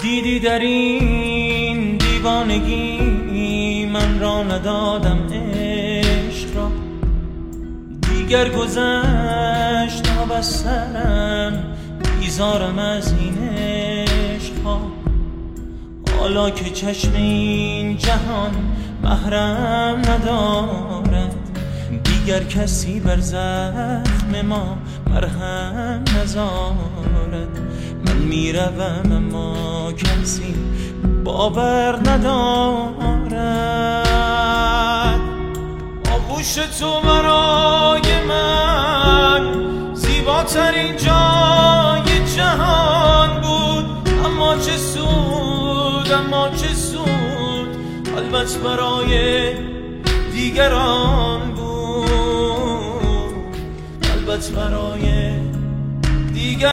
دیدی در این دیوانگی من را ندادم عشق را، دیگر گذشت آب از سرم بیزارم از این عشق ها. حالا که چشم این جهان محرم ندارد، دیگر کسی بر زخم ما مرهم نزارد. من میروم اما کسی باور ندارد. آغوش تو برای من زیباترین جای جهان بود، اما چه سود، اما چه سود، البته برای دیگران بود، البته برای